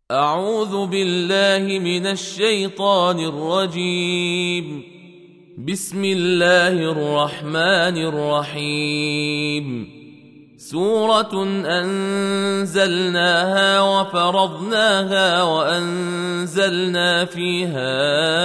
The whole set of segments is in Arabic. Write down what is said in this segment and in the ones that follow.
أعوذ بالله من الشيطان الرجيم. بسم الله الرحمن الرحيم. سورة أنزلناها وفرضناها وأنزلنا فيها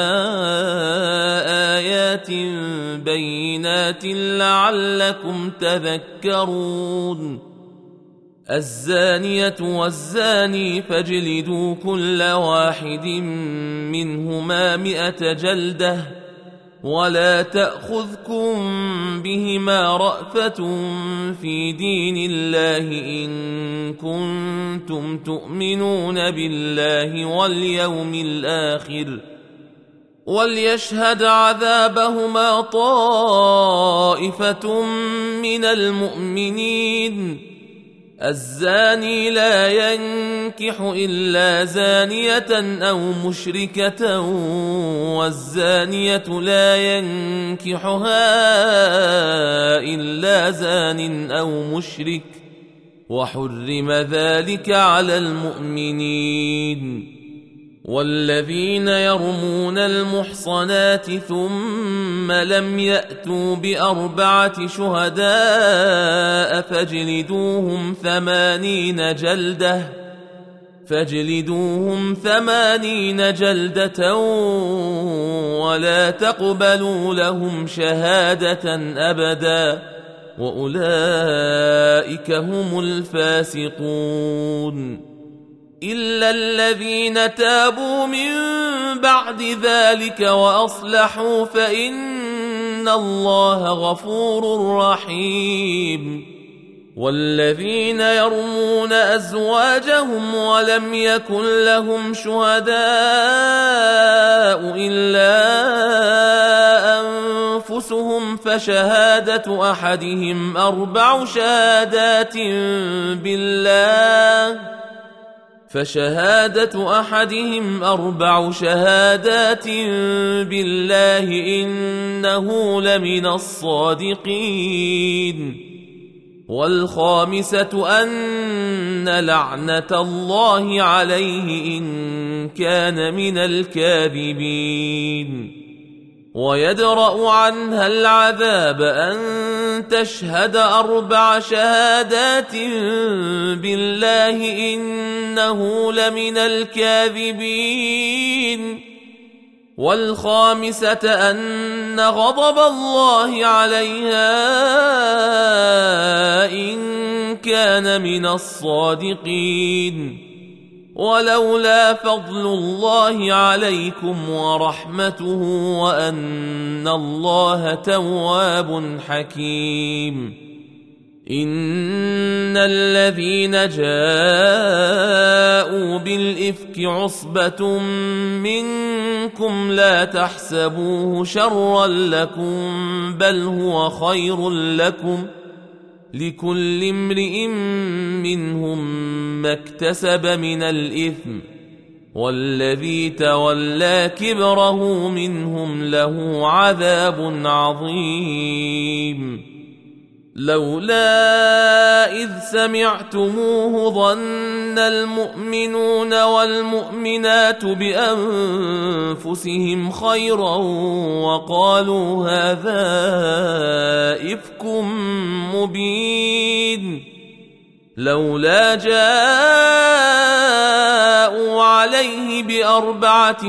آيات بينات لعلكم تذكرون. الزانية والزاني فاجلدوا كل واحد منهما 100 جلدة ولا تأخذكم بهما رأفة في دين الله إن كنتم تؤمنون بالله واليوم الآخر وليشهد عذابهما طائفة من المؤمنين. الزاني لا ينكح إلا زانية أو مشركة والزانية لا ينكحها إلا زان أو مشرك وحرم ذلك على المؤمنين. والذين يرمون المحصنات ثم لم يأتوا ب4 شهداء فاجلدوهم 80 جلدة ولا تقبلوا لهم شهادة أبدا وأولئك هم الفاسقون. إلا الذين تابوا من بعد ذلك وأصلحوا فإن الله غفور رحيم. والذين يرمون أزواجهم ولم يكن لهم شهداء إلا أنفسهم فشهادة أحدهم 4 شهادات بالله إنه لمن الصادقين. والخامسة أن لعنة الله عليه إن كان من الكاذبين. ويدرأ عنها العذاب أن تشهد 4 شهادات بالله إنه لمن الكاذبين. والخامسة أن غضب الله عليها إن كان من الصادقين. ولولا فضل الله عليكم ورحمته وأن الله تواب حكيم. إن الذين جاءوا بالإفك عصبة منكم لا تحسبوه شرا لكم بل هو خير لكم لكل امرئ منهم ما اكتسب من الإثم والذي تولى كبره منهم له عذاب عظيم. لولا إذ سمعتموه ظن المؤمنون والمؤمنات بأنفسهم خيرا وقالوا هذا إفك مبين. لولا جاءوا عليه ب4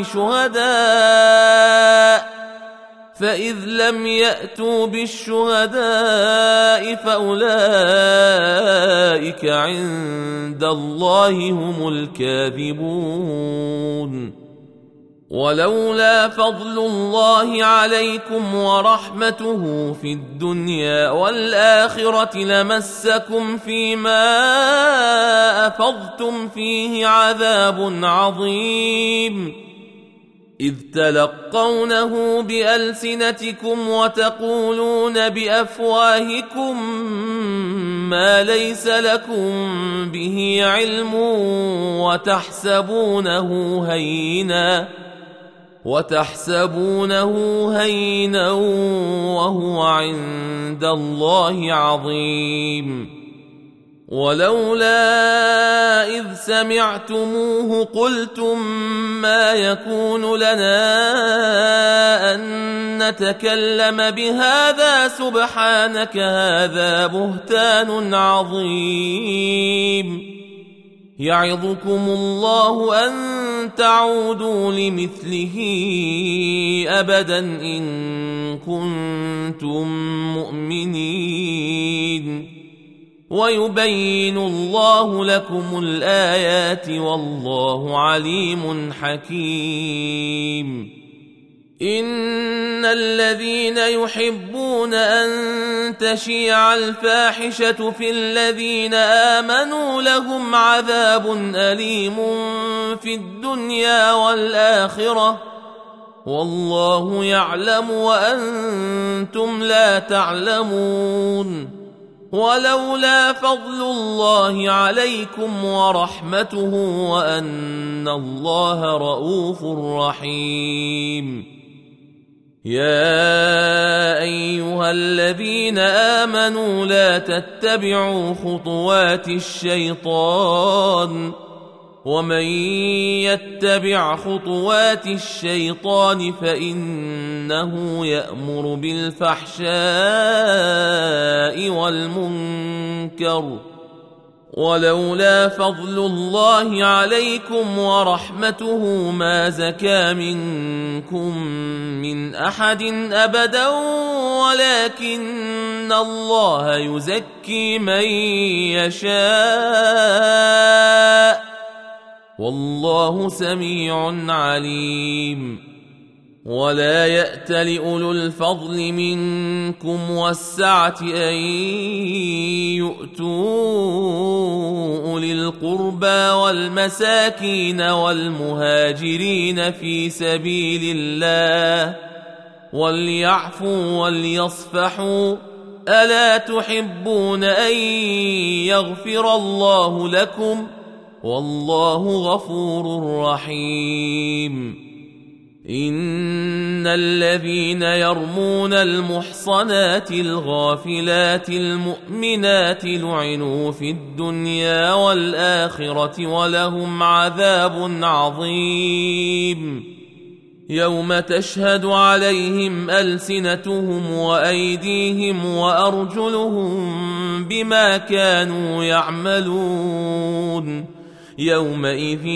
شهداء فإذ لم يأتوا بالشهداء فأولئك عند الله هم الكاذبون. ولولا فضل الله عليكم ورحمته في الدنيا والآخرة لمسكم فيما أفضتم فيه عذاب عظيم. إذ تلقونه بألسنتكم وتقولون بأفواهكم ما ليس لكم به علم وتحسبونه هينا وهو عند الله عظيم. ولولا إذ سمعتموه قلتم ما يكون لنا أن نتكلم بهذا سبحانك هذا بهتان عظيم يعظكم الله أن تعودوا لمثله أبدا إن كنتم مؤمنين ويبين الله لكم الآيات والله عليم حكيم إن الذين يحبون أن تشيع الفاحشة في الذين آمنوا لهم عذاب أليم في الدنيا والآخرة والله يعلم وأنتم لا تعلمون ولولا فضل الله عليكم ورحمته وأن الله رؤوف رحيم يا أيها الذين آمنوا لا تتبعوا خطوات الشيطان ومن يتبع خطوات الشيطان فإنه يأمر بالفحشاء والمنكر ولولا فضل الله عليكم ورحمته ما زكى منكم من أحد أبدا ولكن الله يزكي من يشاء والله سميع عليم ولا يأت لأولو الفضل منكم والسعة أن يؤتوا أولي القربى والمساكين والمهاجرين في سبيل الله وليعفوا وليصفحوا ألا تحبون أن يغفر الله لكم والله غفور رحيم إن الذين يرمون المحصنات الغافلات المؤمنات لعنوا في الدنيا والآخرة ولهم عذاب عظيم يوم تشهد عليهم ألسنتهم وأيديهم وأرجلهم بما كانوا يعملون يومئذ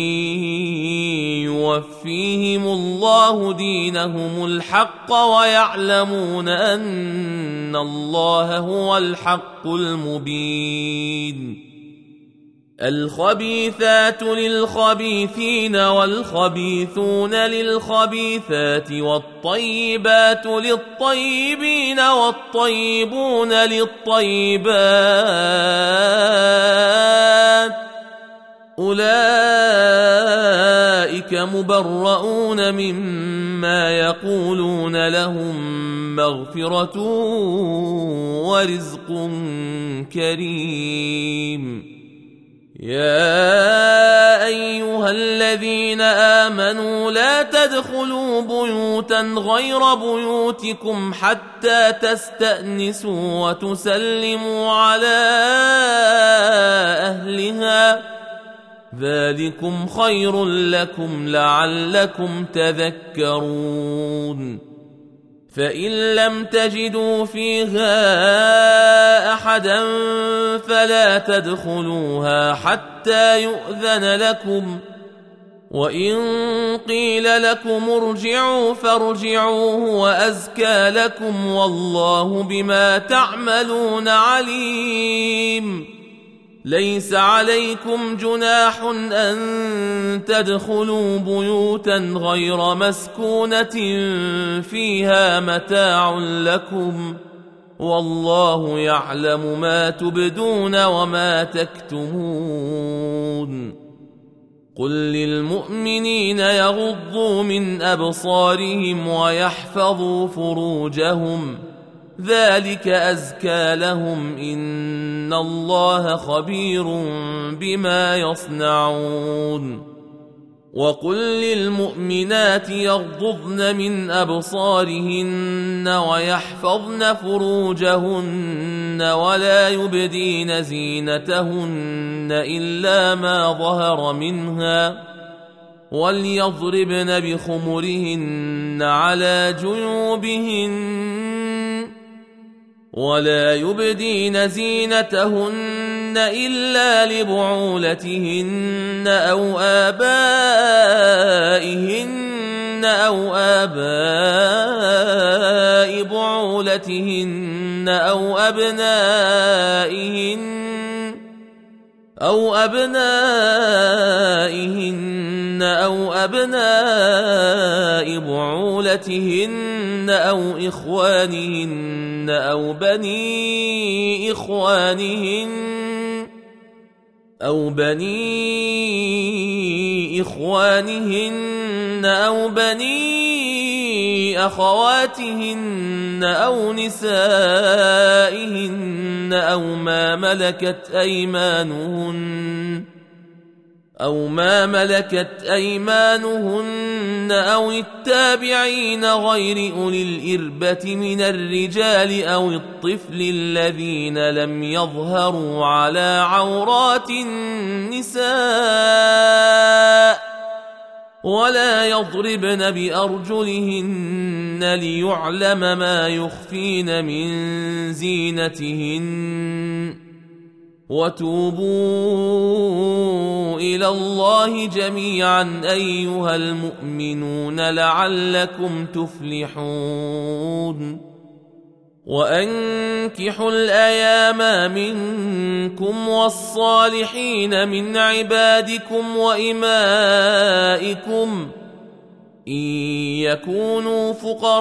يوفيهم الله دينهم الحق ويعلمون أن الله هو الحق المبين الخبيثات للخبيثين والخبيثون للخبيثات والطيبات للطيبين والطيبون للطيبات أولئك مبرؤون مما يقولون لهم مغفرة ورزق كريم يا أيها الذين آمنوا لا تدخلوا بيوتا غير بيوتكم حتى تستأنسوا وتسلموا على أهلها ذلكم خير لكم لعلكم تذكرون فإن لم تجدوا فيها أحدا فلا تدخلوها حتى يؤذن لكم وإن قيل لكم ارجعوا فارجعوا هو أزكى لكم والله بما تعملون عليم ليس عليكم جناح أن تدخلوا بيوتا غير مسكونة فيها متاع لكم والله يعلم ما تبدون وما تكتمون قل للمؤمنين يغضوا من أبصارهم ويحفظوا فروجهم ذلك أزكى لهم إن الله خبير بما يصنعون وقل للمؤمنات يغضضن من أبصارهن ويحفظن فروجهن ولا يبدين زينتهن إلا ما ظهر منها وليضربن بخمرهن على جيوبهن ولا يبدين زينتهن إلا لبعولتهن أو آبائهن أو آباء بعولتهن أو أبنائهن أو أبناء بعولتهن أو إخوانهن أو بني إخوانهن أو بني أخواتهن أو نسائهن أو ما ملكت أيمانهن أو التابعين غير أولي الإربة من الرجال أو الطفل الذين لم يظهروا على عورات النساء ولا يضربن بأرجلهن ليعلم ما يخفين من زينتهن وتوبوا إلى الله جميعا أيها المؤمنون لعلكم تفلحون وأنكحوا الأيام منكم والصالحين من عبادكم وإمائكم إن يكونوا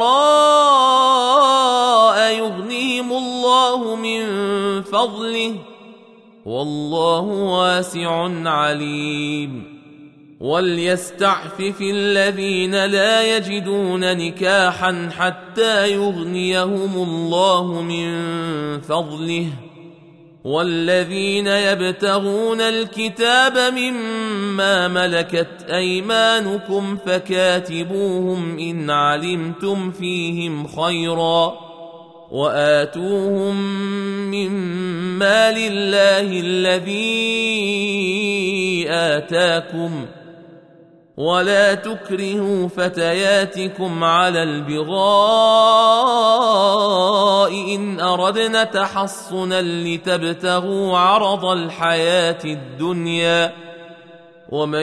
فقراء يغنيهم الله من فضله والله واسع عليم وليستعفف الذين لا يجدون نكاحا حتى يغنيهم الله من فضله والذين يبتغون الكتاب مما ملكت أيمانكم فكاتبوهم إن علمتم فيهم خيرا وآتوهم من مال الله الذي آتاكم ولا تكرهوا فتياتكم على البغاء إن أردنا تحصنا لتبتغوا عرض الحياة الدنيا ومن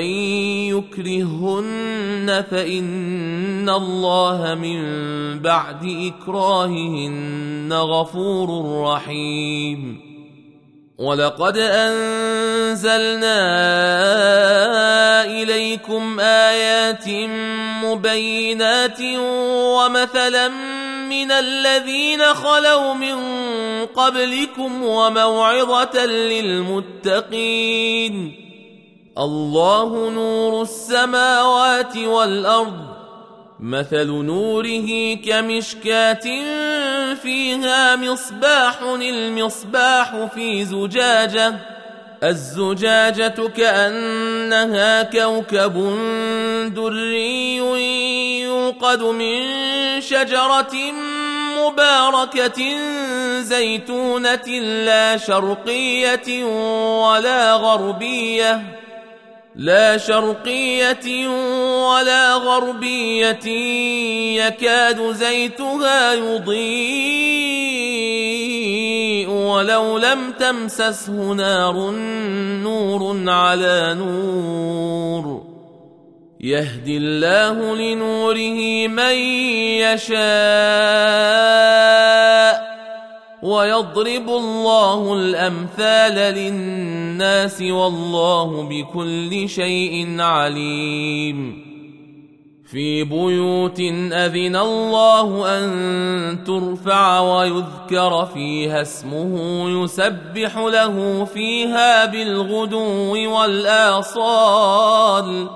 يكرهن فإن الله من بعد إكراههن غفور رحيم ولقد أنزلنا إليكم آيات مبينات ومثلا من الذين خلوا من قبلكم وموعظة للمتقين الله نور السماوات والأرض مثل نوره كمشكاة فيها مصباح المصباح في زجاجة الزجاجة كأنها كوكب دري يوقد من شجرة مباركة زيتونة لا شرقية ولا غربية يكاد زيتها يضيء ولو لم تمسسه نار نور على نور يهدي الله لنوره من يشاء ويضرب الله الأمثال للناس والله بكل شيء عليم في بيوت أذن الله أن ترفع ويذكر فيها اسمه يسبح له فيها بالغدو والآصال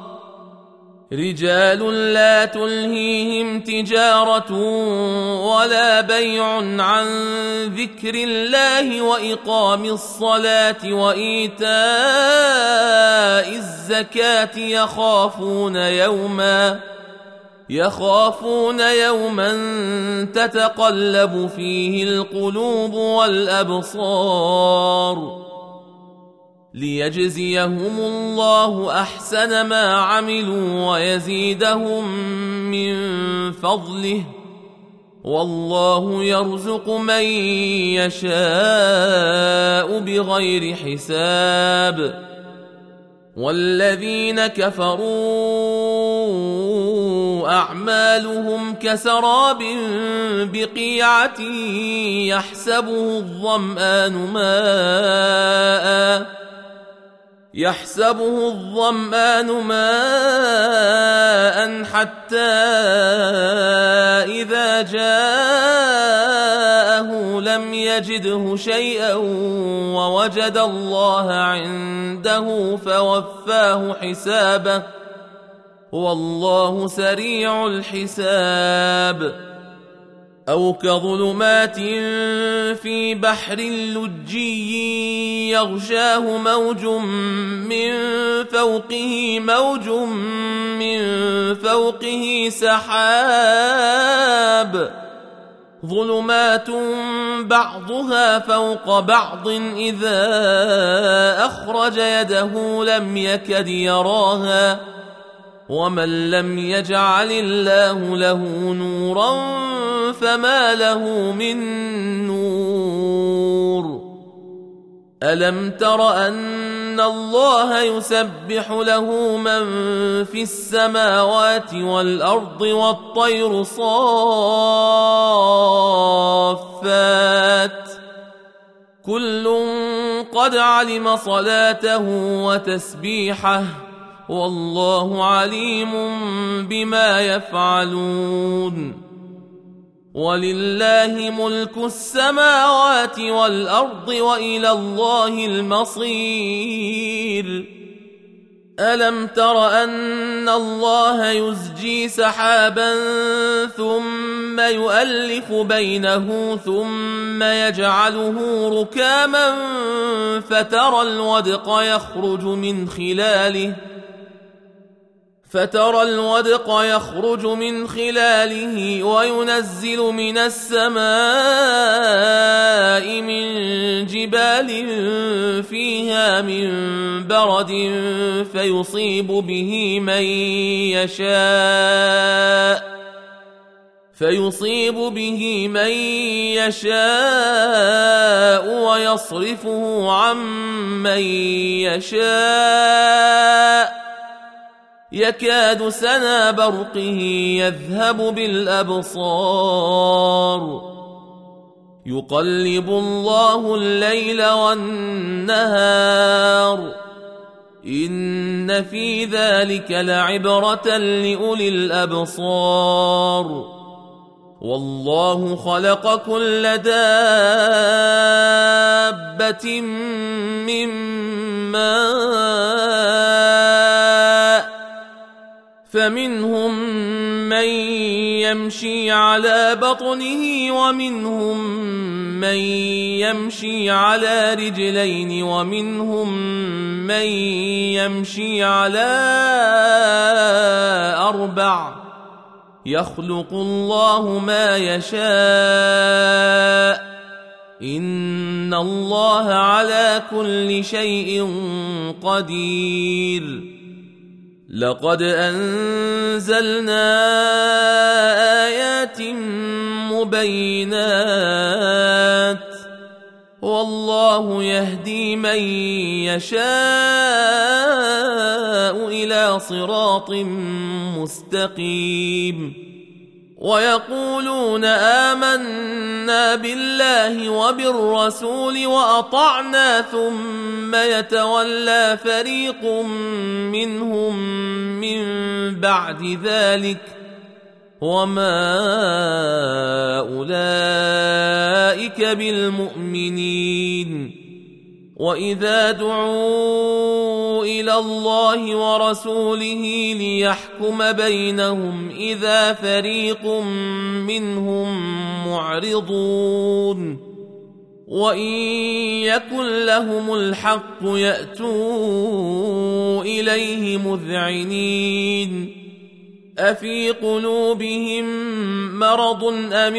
رجال لا تلهيهم تجارة ولا بيع عن ذكر الله وإقام الصلاة وإيتاء يخافون يوما تتقلب فيه القلوب والأبصار ليجزيهم الله أحسن ما عملوا ويزيدهم من فضله والله يرزق من يشاء بغير حساب والذين كفروا أعمالهم كسراب بقيعة يحسبه الظمآن ماء حتى إذا جاءه لم يجده شيئا ووجد الله عنده فوفاه حسابه والله سريع الحساب أو كظلمات في بحر لجي يغشاه موج من فوقه سحاب ظلمات بعضها فوق بعض إذا أخرج يده لم يكد يراها ومن لم يجعل الله له نورا فما له من نور ألم تر أن الله يسبح له من في السماوات والأرض والطير صافات كل قد علم صلاته وتسبيحه والله عليم بما يفعلون ولله ملك السماوات والأرض وإلى الله المصير ألم تر أن الله يزجي سحابا ثم يؤلف بينه ثم يجعله ركاما فترى الودق يخرج من خلاله وينزل من السماء من جبال فيها من برد فيصيب به من يشاء ويصرفه عن من يشاء يكاد سنا برقه يذهب بالأبصار يقلب الله الليل والنهار إن في ذلك لعبرة لأولي الأبصار والله خلق كل دابة من ماء فمنهم من يمشي على بطنه ومنهم من يمشي على رجلين ومنهم من يمشي على أربع يخلق الله ما يشاء إن الله على كل شيء قدير لقد أنزلنا آيات مبينات والله يهدي من يشاء إلى صراط مستقيم ويقولون آمنا بالله وبالرسول وأطعنا ثم يتولى فريق منهم من بعد ذلك وما أولئك بالمؤمنين وإذا دعوا إلى الله ورسوله ليحكم بينهم إذا فريق منهم معرضون وإن يكن لهم الحق يأتوا إليه مذعنين أفي قلوبهم مرض أم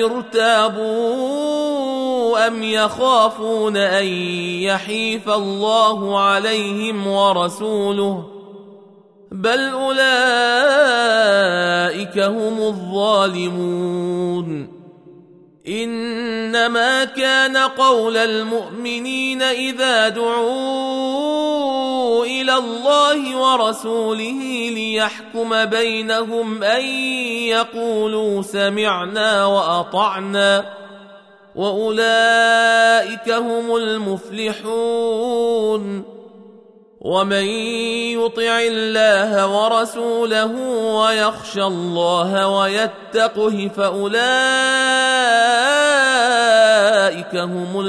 ارتابوا أم يخافون أن يحيف الله عليهم ورسوله بل أولئك هم الظالمون إنما كان قول المؤمنين إذا دعوا إلى الله ورسوله ليحكم بينهم أن يقولوا سمعنا وأطعنا وأولئك هم المفلحون ومن يطع الله ورسوله ويخشى الله ويتقه فأولئك هم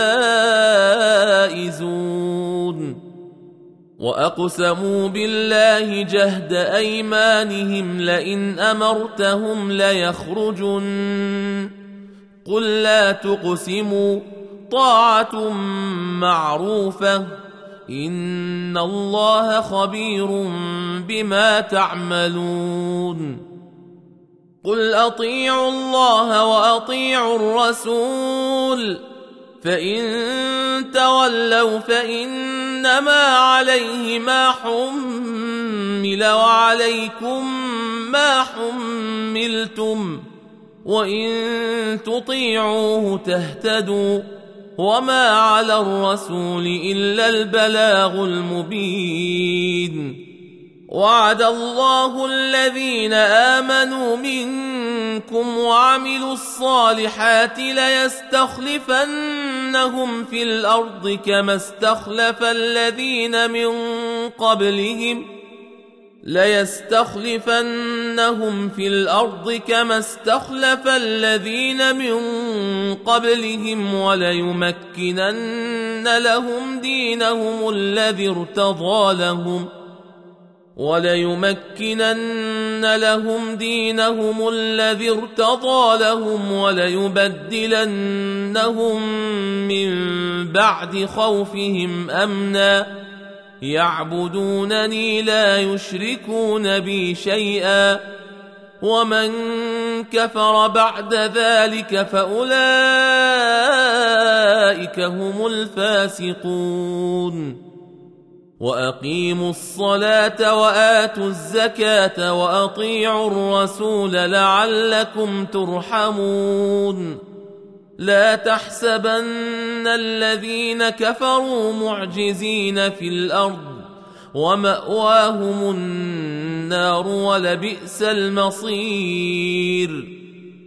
الفائزون وأقسموا بالله جهد أيمانهم لئن أمرتهم ليخرجن قل لا تقسموا طاعة معروفة إن الله خبير بما تعملون قل أطيعوا الله وأطيعوا الرسول فإن تولوا فإنما عليه ما حمل وعليكم ما حملتم وإن تطيعوه تهتدوا وما على الرسول إلا البلاغ المبين وعد الله الذين آمنوا منكم وعملوا الصالحات ليستخلفنهم في الأرض كما استخلف الذين من قبلهم وليمكنن لهم دينهم الذي ارتضى لهم وليبدلنهم من بعد خوفهم أمنا يعبدونني لا يشركون بي شيئا ومن كفر بعد ذلك فأولئك هم الفاسقون وأقيموا الصلاة وآتوا الزكاة وأطيعوا الرسول لعلكم ترحمون لا تحسبن الذين كفروا معجزين في الأرض ومأواهم النار ولبئس المصير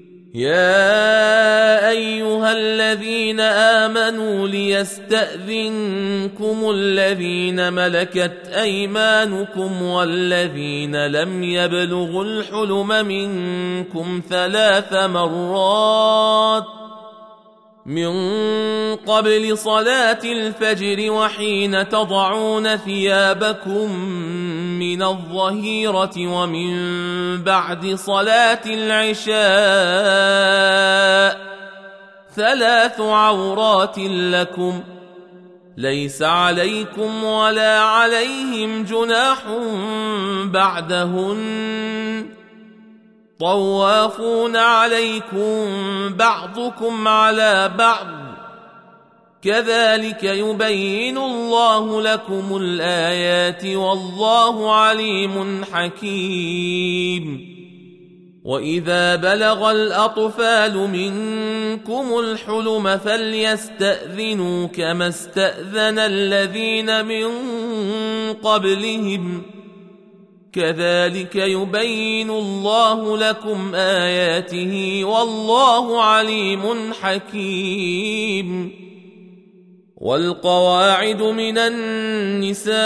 يا أيها الذين آمنوا ليستأذنكم الذين ملكت أيمانكم والذين لم يبلغوا الحلم منكم 3 مرات من قبل صلاة الفجر وحين تضعون ثيابكم من الظهيرة ومن بعد صلاة العشاء 3 عورات لكم ليس عليكم ولا عليهم جناح بعدهن طوافون عليكم بعضكم على بعض كذلك يبين الله لكم الآيات والله عليم حكيم وإذا بلغ الأطفال منكم الحلم فليستأذنوا كما استأذن الذين من قبلهم كذلك يبين الله لكم آياته والله عليم حكيم والقواعد من النساء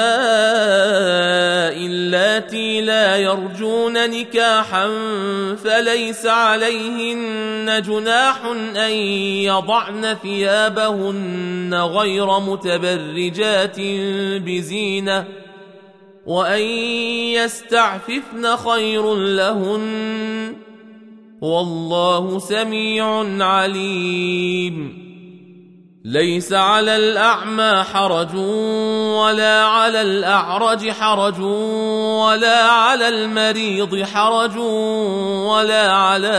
اللاتي لا يرجون نكاحا فليس عليهن جناح أن يضعن ثيابهن غير متبرجات بزينة وأن يستعففن خير لهن والله سميع عليم ليس على الأعمى حرج ولا على الأعرج حرج ولا على المريض حرج ولا على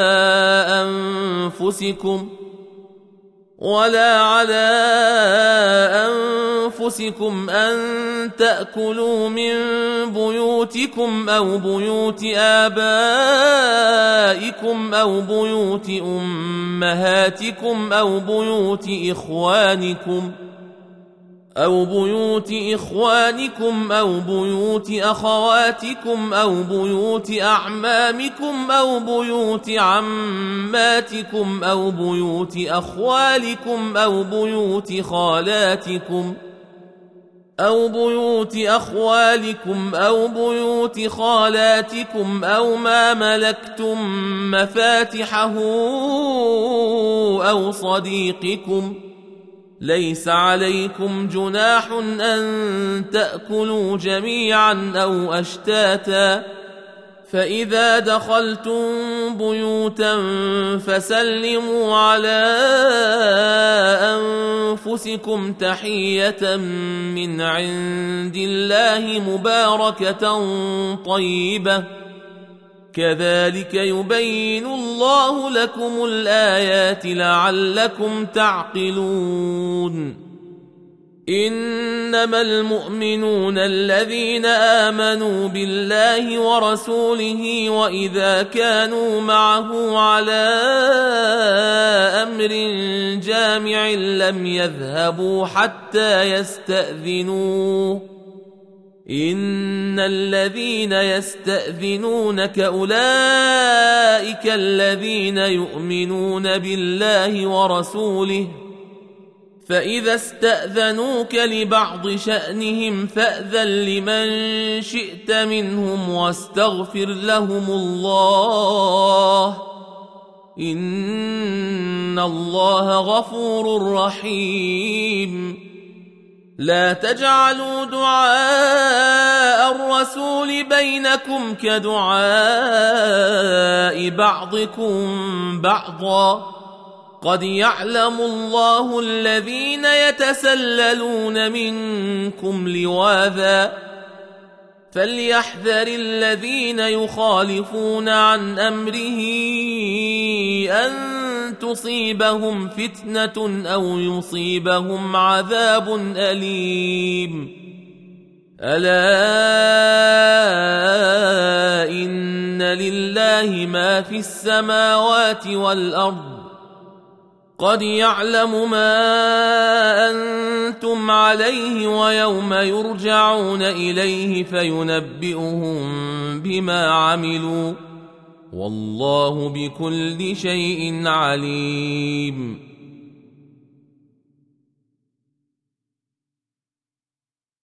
أنفسكم أن تأكلوا من بيوتكم أو بيوت آبائكم أو بيوت أمهاتكم أو بيوت إخوانكم أو بيوت أخواتكم أو بيوت أعمامكم أو بيوت عماتكم أو بيوت أخوالكم أو بيوت خالاتكم أو بيوت أخوالكم أو بيوت خالاتكم أو ما ملكتم مفاتحه أو صديقكم. ليس عليكم جناح أن تأكلوا جميعا أو أشتاتا، فإذا دخلتم بيوتا فسلموا على أنفسكم تحية من عند الله مباركة طيبة، كذلك يبين الله لكم الآيات لعلكم تعقلون. إنما المؤمنون الذين آمنوا بالله ورسوله وإذا كانوا معه على أمر جامع لم يذهبوا حتى يستأذنوه. إن الذين يستأذنونك أولئك الذين يؤمنون بالله ورسوله، فإذا استأذنوك لبعض شأنهم فأذن لمن شئت منهم واستغفر لهم الله، إن الله غفور رحيم. لا تجعلوا دعاء الرسول بينكم كدعاء بعضكم بعضا، قد يعلم الله الذين يتسللون منكم لواذا، فليحذر الذين يخالفون عن أمره أن تصيبهم فتنة أو يصيبهم عذاب أليم. ألا إن لله ما في السماوات والأرض، قد يعلم ما أنتم عليه ويوم يرجعون إليه فينبئهم بما عملوا، والله بكل شيء عليم.